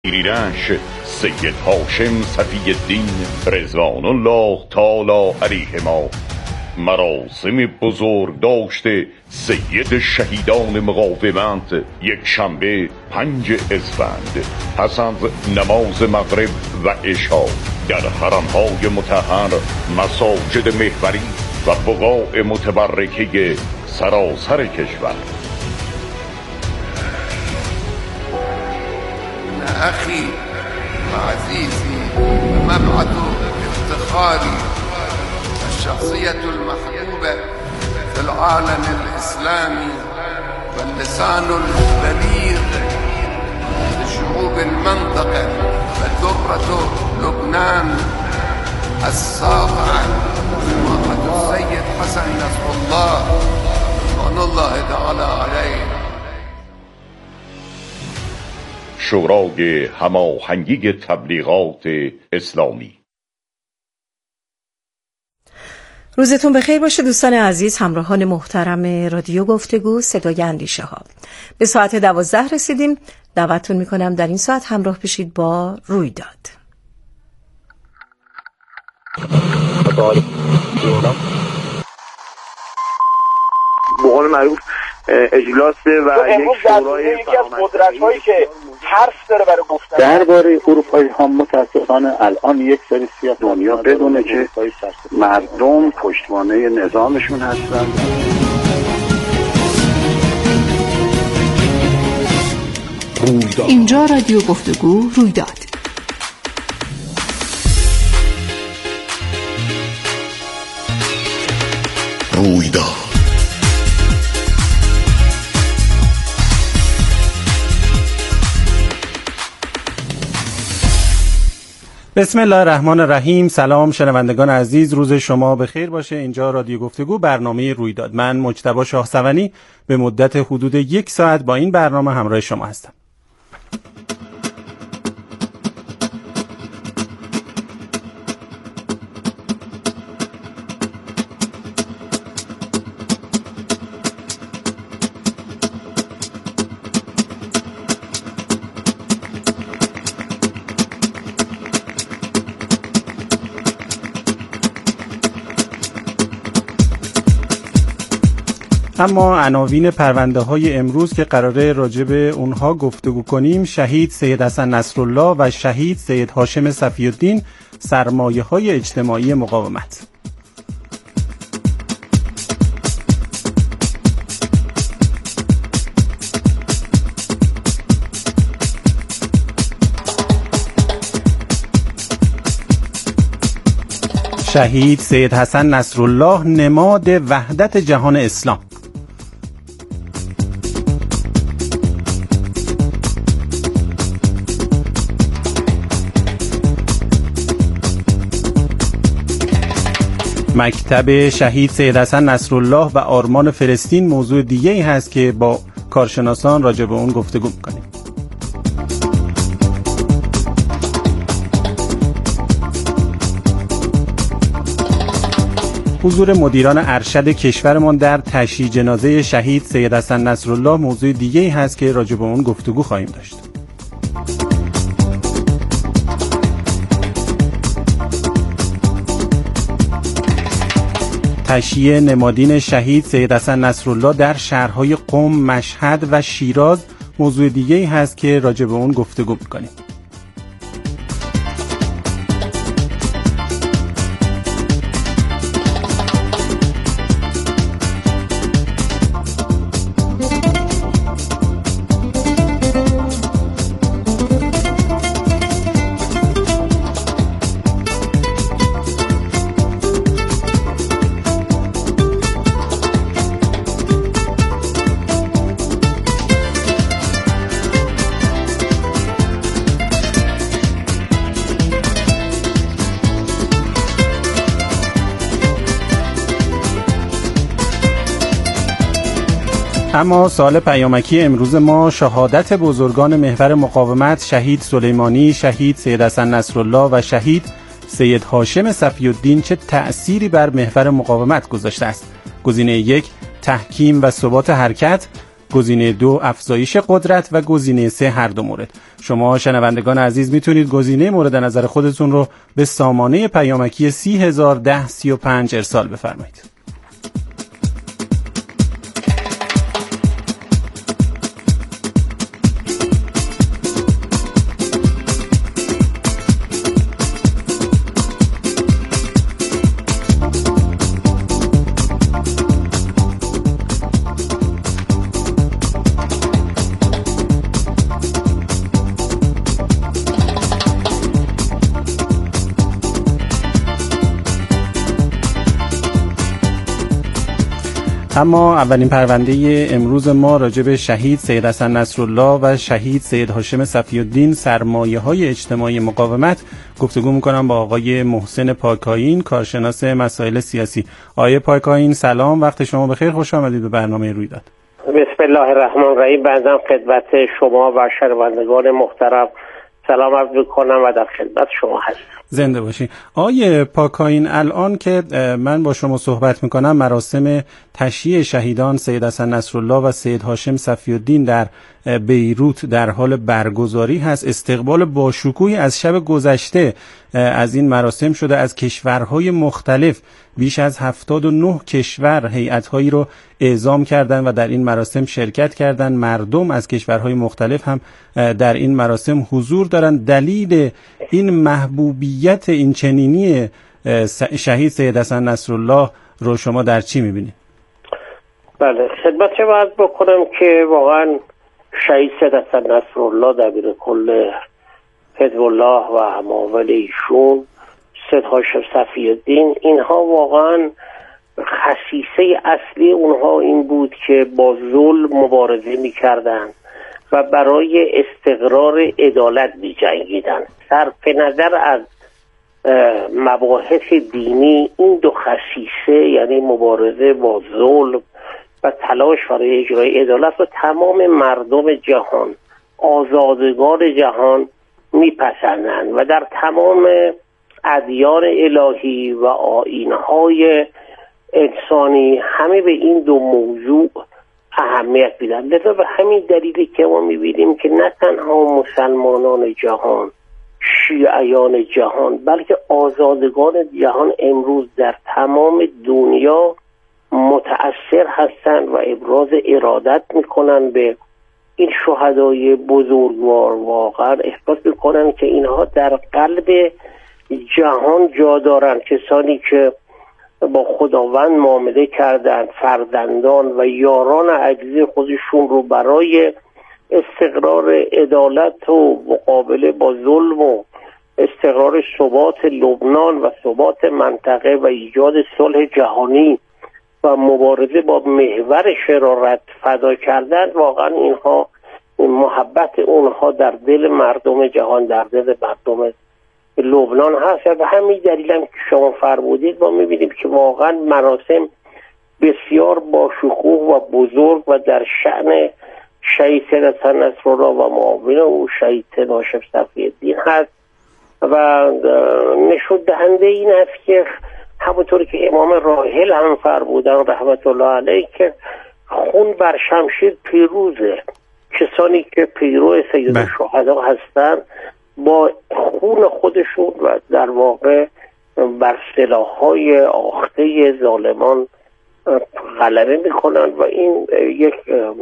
ایرانش سید هاشم صفی الدین رضوان الله تعالی علیه ما مراسم بزرگ داشته سید شهیدان مقاومت یک شنبه 5 اسفند پس از نماز مغرب و عشا در حرمهای مطهر، مساجد محوری و بقاع متبرکه سراسر کشور. أخي وعزيزي ومبعث افتخاري الشخصية المحبوبة في العالم الإسلامي واللسان البليغ لشعوب المنطقة وذرة لبنان الساطعة سماحة السيد حسن نصر الله رضوان الله تعالى عليه. شورای هماهنگی تبلیغات اسلامی. روزتون بخیر باشه دوستان عزیز، همراهان محترم رادیو گفتگو صدای اندیشه ها. به ساعت 12 رسیدیم. دعوتتون میکنم در این ساعت همراه بشید با رویداد. به قول معروف اجلاس و یک شورای یکی از قدرت‌هایی که حرف داره برای گفتن درباره اروپایی ها متاسفانه الان یک سری سیاست دنیا بدونه که مردم پشتوانه نظامشون هستن. اینجا رادیو گفتگو رویداد. رویداد بسم الله الرحمن الرحیم. سلام شنوندگان عزیز، روز شما بخیر باشه. اینجا رادیو گفتگو، برنامه رویداد. من مجتبی شاهسوانی به مدت حدود 1 ساعت با این برنامه همراه شما هستم. اما عناوین پرونده های امروز که قراره راجع به اونها گفتگو کنیم: شهید سید حسن نصرالله و شهید سید هاشم صفی الدین، سرمایه های اجتماعی مقاومت. شهید سید حسن نصرالله، نماد وحدت جهان اسلام. مکتب شهید سید حسن نصرالله و آرمان فلسطین موضوع دیگه‌ای هست که با کارشناسان راجع به اون گفتگو می‌کنیم. حضور مدیران ارشد کشورمان در تشییع جنازه شهید سید حسن نصرالله موضوع دیگه‌ای هست که راجع به اون گفتگو خواهیم داشت. تشییع نمادین شهید سید حسن نصرالله در شهرهای قم، مشهد و شیراز موضوع دیگه‌ای هست که راجع به اون گفتگو می‌کنیم. اما سوال پیامکی امروز ما: شهادت بزرگان محور مقاومت، شهید سلیمانی، شهید سید حسن نصرالله و شهید سید هاشم صفی الدین چه تأثیری بر محور مقاومت گذاشته است؟ گزینه 1: تحکیم و ثبات حرکت، گزینه 2 افزایش قدرت و گزینه 3 هر دو مورد. شما شنوندگان عزیز میتونید گزینه مورد نظر خودتون رو به سامانه پیامکی 301035 ارسال بفرمایید. اما اولین پرونده امروز ما راجع به شهید سید حسن نصرالله و شهید سید هاشم صفی‌الدین سرمایه‌های اجتماعی مقاومت گفتگو می‌کنم با آقای محسن پاکایین، کارشناس مسائل سیاسی. آقای پاکایین سلام، وقت شما بخیر، خوش آمدید به برنامه رویداد. بسم الله الرحمن الرحیم. بنده خدمت شما و شنوندگان محترم سلام عرض می‌کنم و در خدمت شما هستم. زنده باشین. آقای پاکایین، الان که من با شما صحبت میکنم مراسم تشییع شهیدان سید حسن نصرالله و سید هاشم صفی‌الدین در بیروت در حال برگزاری هست. استقبال باشکوهی از شب گذشته از این مراسم شده. از کشورهای مختلف بیش از 79 کشور هیئت‌هایی رو اعزام کردند و در این مراسم شرکت کردند. مردم از کشورهای مختلف هم در این مراسم حضور دارند. دلیل این محبوبیت این چنینی شهید سید حسن نصرالله رو شما در چی می‌بینید؟ بله، خدمت شما عرض بکنم که واقعا شهید سید حسن نصرالله دبیر کل حزب الله و معاون ایشون، سید هاشم صفی‌الدین، اینها واقعا خصیصه اصلی اونها این بود که با ظلم مبارزه می‌کردند و برای استقرار عدالت می‌جنگیدند. صرف نظر از مباحث دینی، این دو خصیصه یعنی مبارزه با ظلم و تلاش برای اجرای عدالت و تمام مردم جهان، آزادگان جهان میپسندند و در تمام ادیان الهی و آیین‌های انسانی همه به این دو موضوع اهمیت میدن. لذا به همین دلیلی که ما میبینیم که نه تنها مسلمانان جهان، شیعیان جهان، بلکه آزادگان جهان امروز در تمام دنیا متأثر هستند و ابراز ارادت میکنن به این شهدای بزرگوار. واقعا احساس میکنن که اینها در قلب جهان جا دارن، کسانی که با خداوند معامله کردند، فرزندان و یاران عزیز خودشون رو برای استقرار عدالت و مقابله با ظلم و استقرار ثبات لبنان و ثبات منطقه و ایجاد صلح جهانی و مبارزه با محور شرارت فدا کردن. واقعا اینها محبت اونها در دل مردم جهان، در دل مردم لبنان هست و همین دلیل هم که شما فرمودید ما میبینیم که واقعا مراسم بسیار با شکوه و بزرگ و در شأن شهید سید حسن نصرالله و معاون او شهید سید هاشم صفی‌الدین هست و نشون دهنده این است که همونطور که امام راحل هم فرمودن رحمت الله علیه که خون بر شمشیر پیروزه. کسانی که پیرو سید الشهدا هستند با خون خودشون و در واقع بر سلاح‌های آخته ظالمان غلبه میکنن و این یک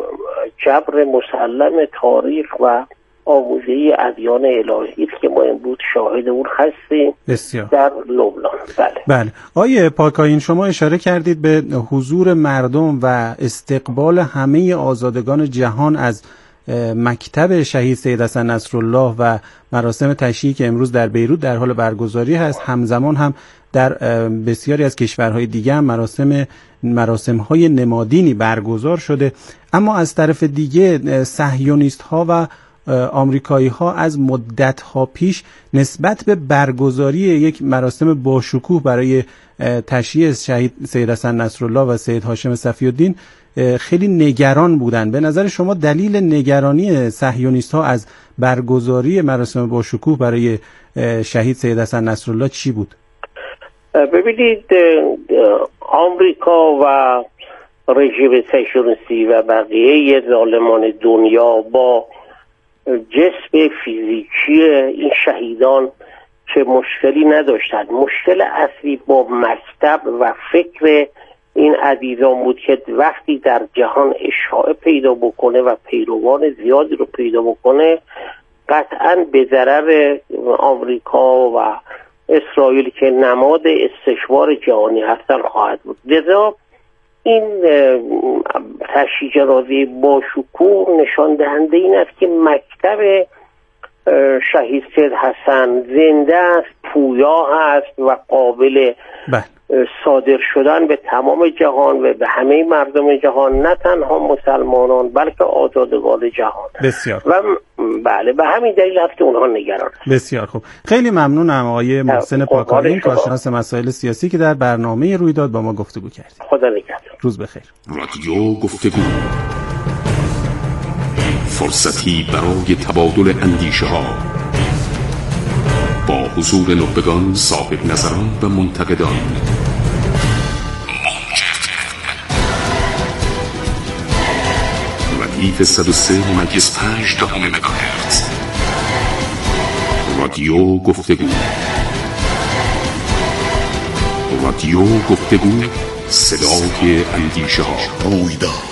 جبر مسلم تاریخ و آموزه ادیان الهی است که ما امروز شاهد اون هستیم. بسیار. در لبنان. بله. آیه پاکایین، شما اشاره کردید به حضور مردم و استقبال همه آزادگان جهان از مکتب شهید سید حسن نصرالله و مراسم تشییع که امروز در بیروت در حال برگزاری هست. همزمان هم در بسیاری از کشورهای دیگه هم مراسم‌های نمادینی برگزار شده. اما از طرف دیگه صهیونیست‌ها و آمریکایی‌ها از مدت‌ها پیش نسبت به برگزاری یک مراسم باشکوه برای تشییع شهید سید حسن نصرالله و سید هاشم صفی‌الدین خیلی نگران بودند. به نظر شما دلیل نگرانی صهیونیست‌ها از برگزاری مراسم باشکوه برای شهید سید حسن نصرالله چی بود؟ ببینید، آمریکا و رژیم صهیونیستی و بقیه ظالمان دنیا با جسم فیزیکی این شهیدان که مشکلی نداشتند. مشکل اصلی با مکتب و فکر این عزیزان بود که وقتی در جهان اشاعه پیدا بکنه و پیروان زیادی رو پیدا بکنه، قطعاً به ضرر آمریکا و اسرائیل که نماد استشوار جهانی هستن خواهد بود. لذا این تشییع جنازه با شکوه نشان دهنده این است که مکتب شهید سید حسن زنده است، پویا هست و قابل صادر شدن به تمام جهان و به همه مردم جهان، نه تنها مسلمانان بلکه آزادگان جهان. بسیار و بله، به همین دلیل هست که اونها نگران. بسیار خوب، خیلی ممنونم آقای محسن پاکاین، کارشناس مسائل سیاسی که در برنامه رویداد با ما گفتگو کردید. خدا نگهدار. روز بخیر. رادیو گفتگو، فرصتی برای تبادل اندیشه ها با حضور نخبگان، صاحب نظران و منتقدان. ردیف 103 ممیز 5 مگاهرتز. رادیو گفتگو. رادیو گفتگو، صدای اندیشه ها. رویداد.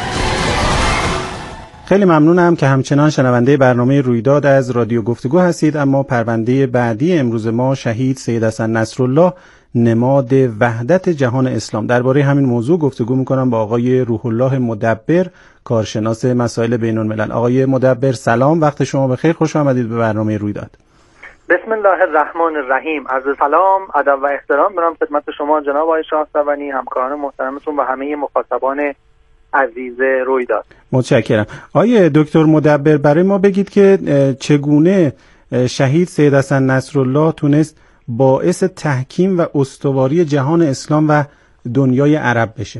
خیلی ممنونم که همچنان شنونده برنامه رویداد از رادیو گفتگو هستید. اما پرونده بعدی امروز ما شهید سید حسن نصرالله، نماد وحدت جهان اسلام. درباره همین موضوع گفتگو میکنم با آقای روح الله مدبر، کارشناس مسائل بین الملل. آقای مدبر سلام، وقت شما بخیر، خوش آمدید به برنامه رویداد. بسم الله الرحمن الرحیم. عرض سلام، ادب و احترام دارم خدمت شما جناب آقای شاهصوانی، همکاران محترمتون و همه مخاطبان عزیز رویداد. متشکرم. آقای دکتر مدبر، برای ما بگید که چگونه شهید سید حسن نصرالله تونست باعث تحکیم و استواری جهان اسلام و دنیای عرب بشه؟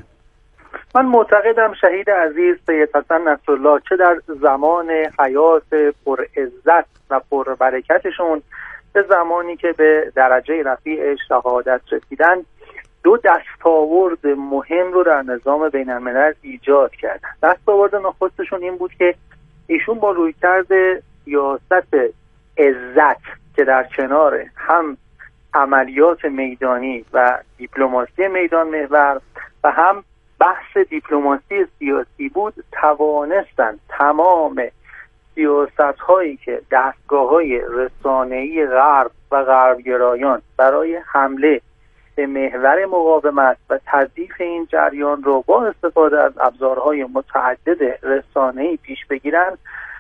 من معتقدم شهید عزیز سید حسن نصرالله چه در زمان حیات پر عزت و پر برکتشون، به زمانی که به درجه رفیع شهادت رسیدن، دو دستاورد مهم رو در نظام بین الملل ایجاد کردن. دستاورد نخستشون این بود که ایشون با رویکرد سیاست عزت که در کنار هم عملیات میدانی و دیپلماسی میدان محور و هم بحث دیپلماسی سیاسی بود، توانستند تمام سیاست‌هایی که دستگاه‌های رسانه‌ای غرب و غربگرایان برای حمله به محور مقاومت و تضعیف این جریان رو با استفاده از ابزارهای متعدد رسانه‌ای پیش بگیرن،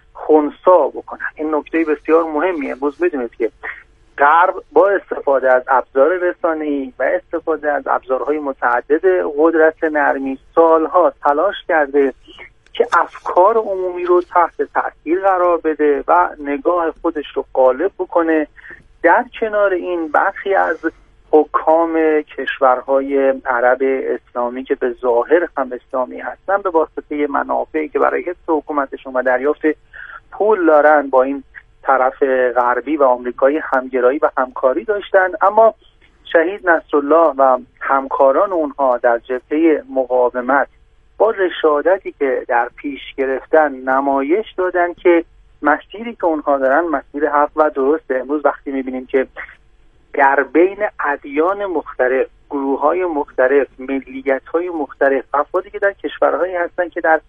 خنثی بکنن. این نکته بسیار مهمیه. امروز بدونید که غرب با استفاده از ابزار رسانه‌ای و استفاده از ابزارهای متعدد قدرت نرمی سالها تلاش کرده که افکار عمومی رو تحت تاثیر قرار بده و نگاه خودش رو غالب بکنه. در کنار این برخی از حکام کشورهای عرب اسلامی که به ظاهر هم اسلامی هستن، به واسطه منافعی که برای حفظ حکومتشون و دریافت پول دارن با این طرف غربی و آمریکایی همگرایی و همکاری داشتن. اما شهید نصرالله و همکاران اونها در جبهه مقاومت با رشادتی که در پیش گرفتن نمایش دادن که مسیری که اونها دارن مسیر حق و درسته. امروز وقتی میبینیم که در بین ادیان مختلف، گروه‌های مختلف، ملیت‌های مختلف، افرادی که در کشورهایی هستن که در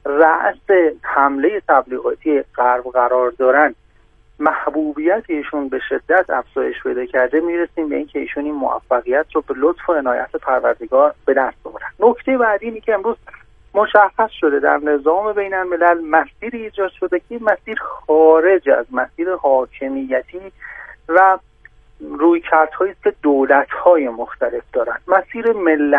رأس حمله تبلیغاتی غرب قرار دارن، محبوبیت ایشون به شدت افزایش پیدا کرده، میرسیم به اینکه ایشون این موفقیت رو به لطف و عنایت پروردگار به دست آوردن. نکته بعدی اینه که امروز مشخص شده در نظام بین الملل مسیری ایجاد شده که مسیر خارج از مسیر حاکمیتی و رویکردهایی که دولت‌های مختلف دارن. مسیر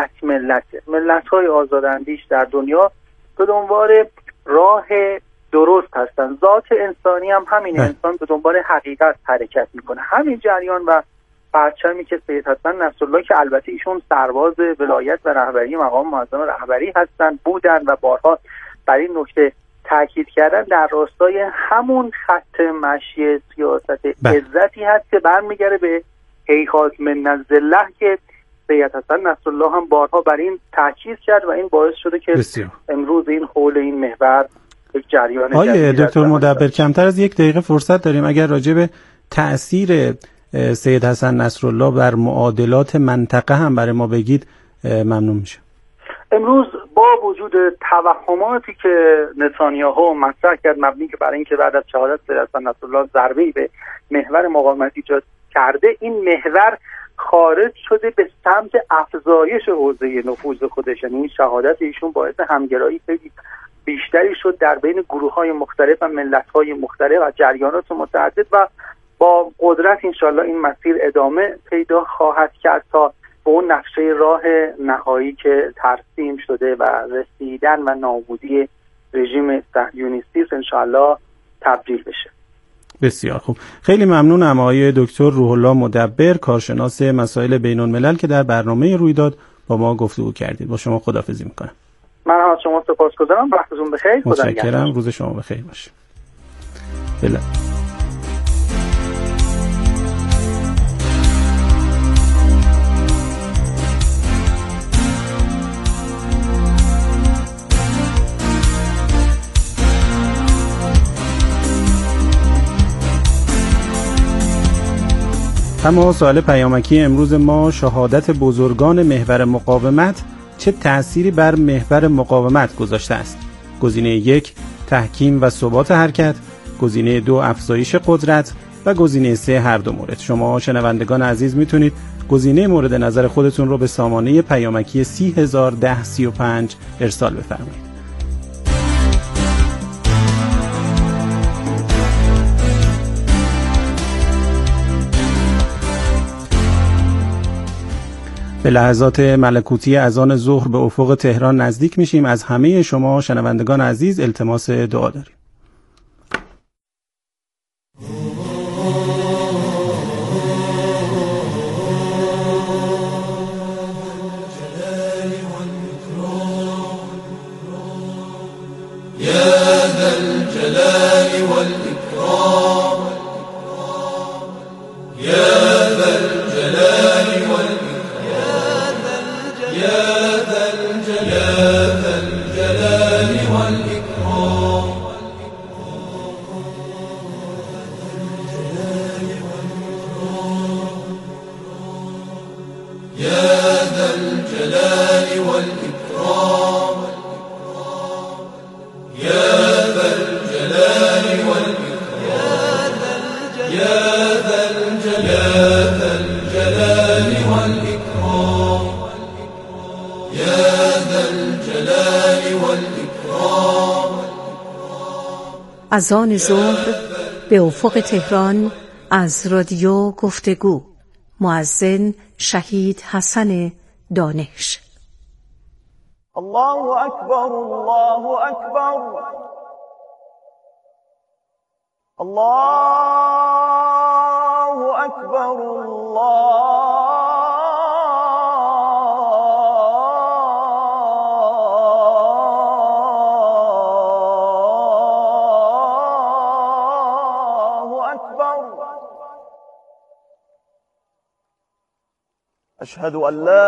ملت‌های آزاداندیش در دنیا به دنبال راه درست هستن. ذات انسانی هم همین، انسان به دنبال حقیقت حرکت میکنه. همین جریان و پرچمی که سید حسن نصرالله، که البته ایشون سرباز ولایت و رهبری مقام معظم رهبری هستن بودن و بارها بر این نکته تاکید کردن، در راستای همون خط مشی سیاست عزتی هست که برمیگره به هیهات من الذله که سید حسن نصرالله هم بارها بر این تاکید کرد و این باعث شده که امروز این حول این محور یک جریان آقای دکتر مدبر کمتر از 1 دقیقه فرصت داریم، اگر راجع به تأثیر سید حسن نصرالله بر معادلات منطقه هم برای ما بگید ممنون میشه. امروز با وجود توهماتی که نتانیاهو مطرح کرد مبنی که برای اینکه بعد از شهادت سید حسن نصرالله ضربه‌ای به محور مقاومت ایجاد کرده، این محور خارج شده به سمت افزایش حوزه نفوذ خودش. یعنی شهادت ایشون باعث همگرایی بیشتری شد در بین گروه‌های مختلف و ملت‌های مختلف و جریانات متعدد و با قدرت انشالله این مسیر ادامه پیدا خواهد کرد تا به اون نقشه راه نهایی که ترسیم شده و رسیدن و نابودی رژیم صهیونیستی انشالله تبدیل بشه. بسیار خوب، خیلی ممنونم آقای دکتر روح الله مدبر، کارشناس مسائل بین الملل که در برنامه رویداد با ما گفتگو کردید. با شما خداحافظی میکنم. من از شما سپاسگزارم، وقتتون بخیر. متشکرم، روز شما بخیر باشه. بله. اما سوال پیامکی امروز ما: شهادت بزرگان محور مقاومت چه تأثیری بر محور مقاومت گذاشته است؟ گزینه 1 تحکیم و ثبات حرکت، گزینه 2 افزایش قدرت و گزینه 3 هر دو مورد. شما شنوندگان عزیز میتونید گزینه مورد نظر خودتون رو به سامانه پیامکی 301035 ارسال بفرمایید. به لحظات ملکوتی اذان ظهر به افق تهران نزدیک میشیم. از همه شما شنوندگان عزیز التماس دعا داریم. اذان ظهر به افق تهران از رادیو گفتگو. مؤذن شهید حسن دانش. الله اکبر، الله اکبر، الله اکبر، الله أشهد أن لا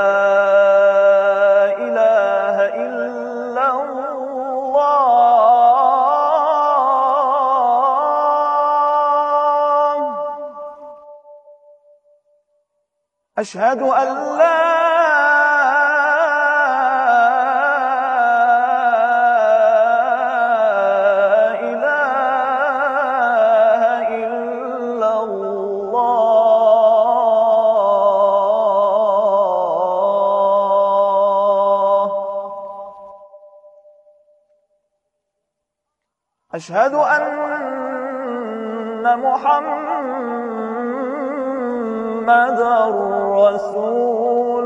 إله إلا الله، أشهد أن لا أشهد أن محمد رسول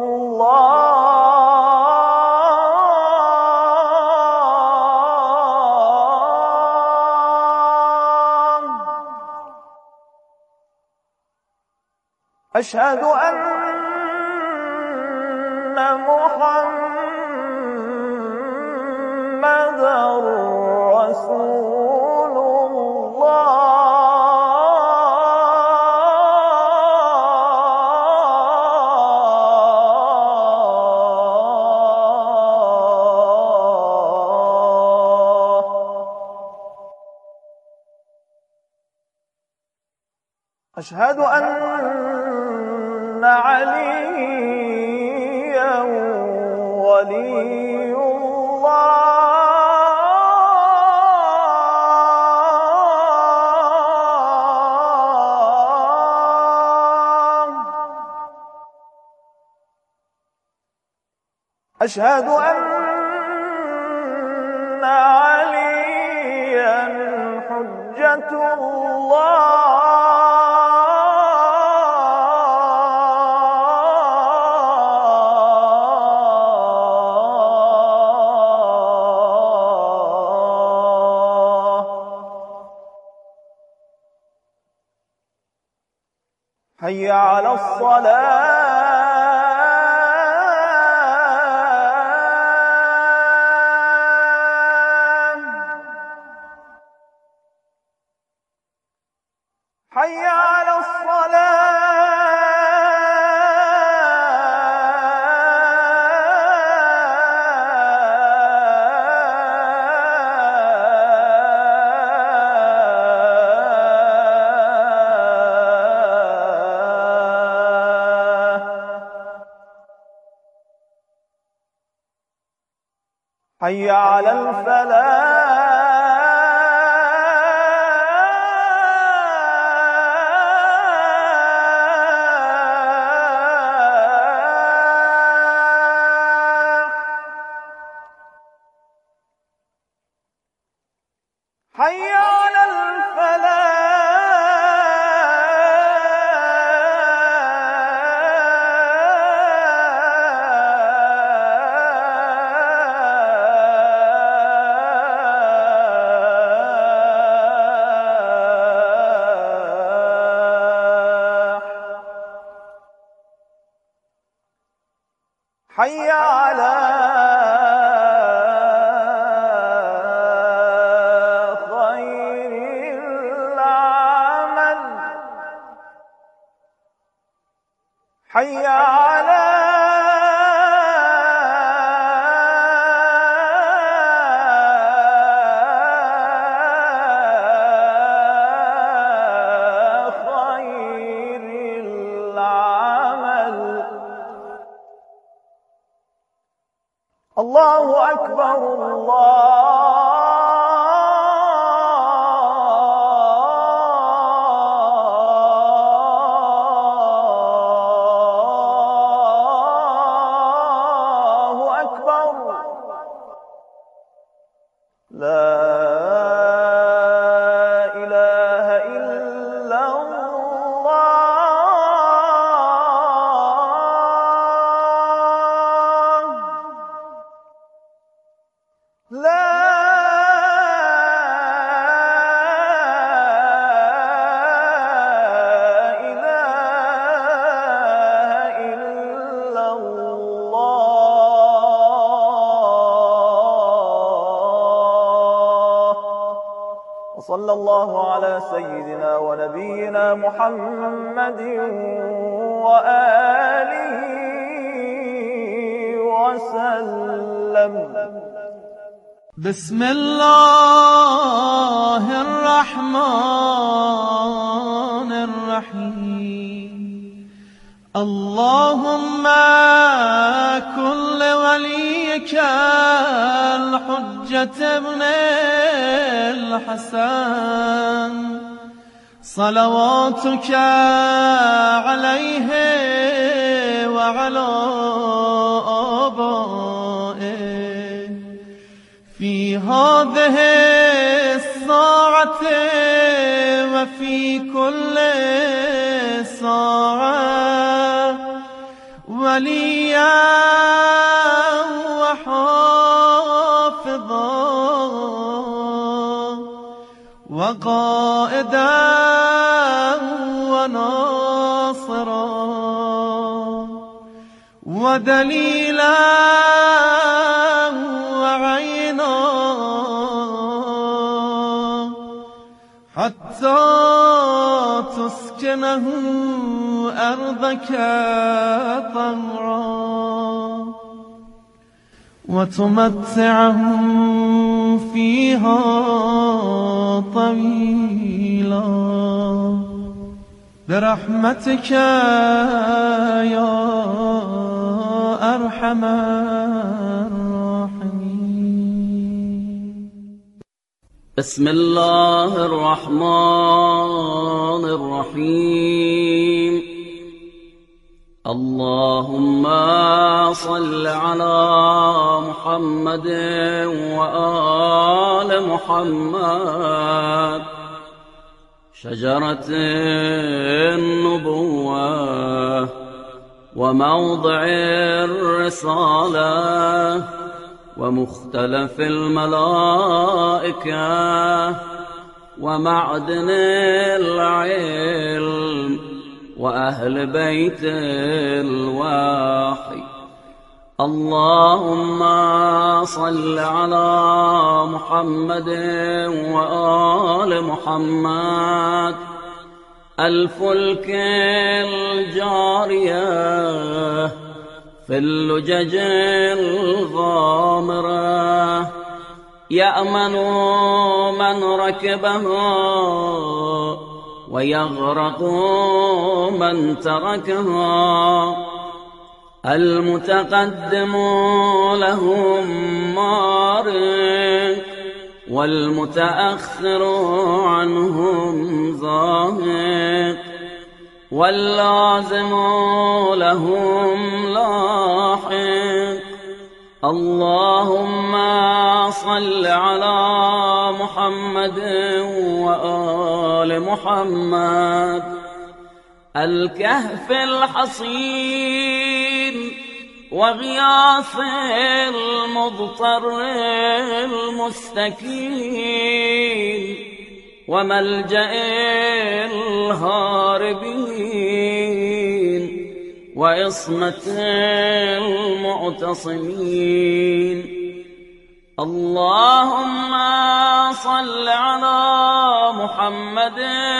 الله، أشهد أن محمد رسول الله. أشهد أن عليا ولي الله أشهد أن عليا حجة الله حي على الصلاة حي على حي على الفلاح حي على حي على خير العمل حي على خير العمل الله أكبر الله أكبر لا إله إلا الله لا إله إلا الله وصلى الله على سيدنا ونبينا محمد وآله وسلم بسم الله الرحمن الرحيم اللهم كن لوليك الحجة ابن الحسن صلواتك عليه وعلى آبائه في هذه الساعة وفي كل ساعة وليا وحافظا وقائدا وناصرا ودليلا وعينا حتى تسكنه أرضك طهرا وتمتعه فيها طويلا برحمتك يا أرحم الراحمين. بسم الله الرحمن الرحيم. اللهم صل على محمد وآل محمد. شجرة النبوة وموضع الرسالة ومختلف الملائكة ومعدن العلم وأهل بيت الوحي. اللهم صل على محمد وآل محمد. الفلك الجارية في اللجج الغامرة يأمن من ركبها ويغرق من تركها. المتقدم لهم مارق والمتأخر عنهم ذاهق واللازم لهم لاحق. اللهم صل على محمد وآل محمد. الكهف الحصين وغياث المضطر المستكين وملجأ الهاربين وعصمة المعتصمين. اللهم صل على محمد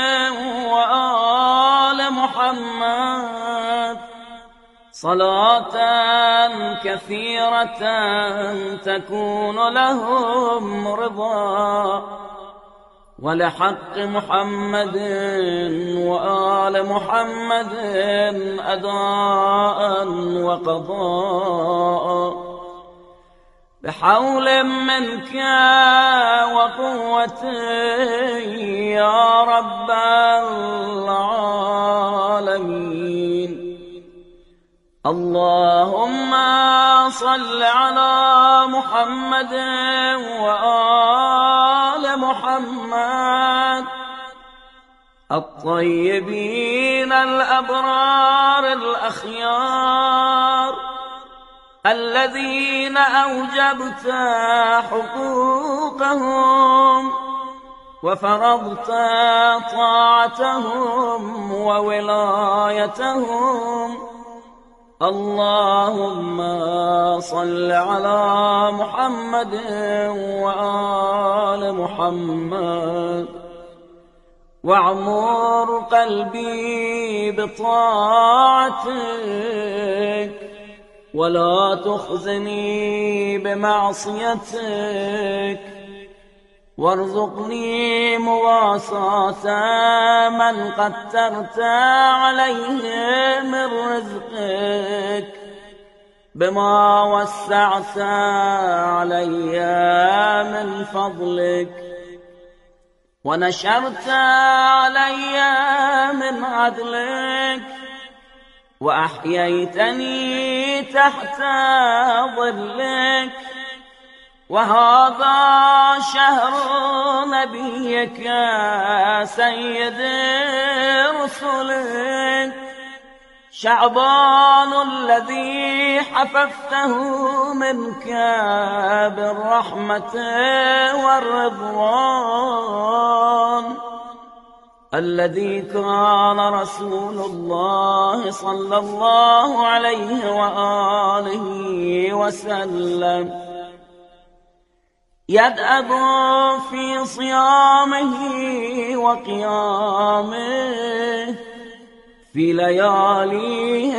وآل محمد صلاة كثيرة تكون لهم رضا ولحق محمد وآل محمد أداء وقضاء بحول منك وقوة يا رب العالمين. اللهم صل على محمد وآل محمد الطيبين الأبرار الأخيار الذين أوجبت حقوقهم وفرضت طاعتهم وولايتهم. اللهم صل على محمد وآل محمد واعمر قلبي بطاعتك ولا تخزني بمعصيتك وارزقني مواساة من قدرت عليه من رزقك بما وسعت علي من فضلك ونشرت علي من عدلك وأحييتني تحت ظلك. وهذا شهر نبيك سيد رسلك شعبان الذي حففته منك بالرحمة والرضوان الذي كان رسول الله صلى الله عليه وآله وسلم يدأب في صيامه وقيامه في لياليه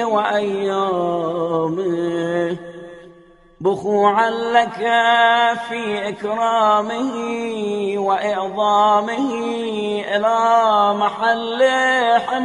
وأيامه بخوعا لك في إكرامه وإعظامه إلى محل